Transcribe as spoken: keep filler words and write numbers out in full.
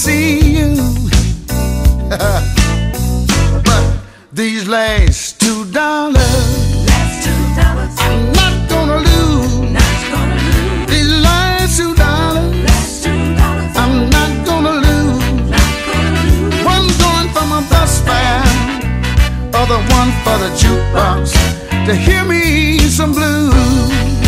see you. But these last two dollars, Last two dollars. I'm not gonna lose. Not gonna lose. These last two dollars, Last two dollars. I'm not gonna lose. Not gonna lose. One going for my bus fare, other one for the jukebox to hear me some blues.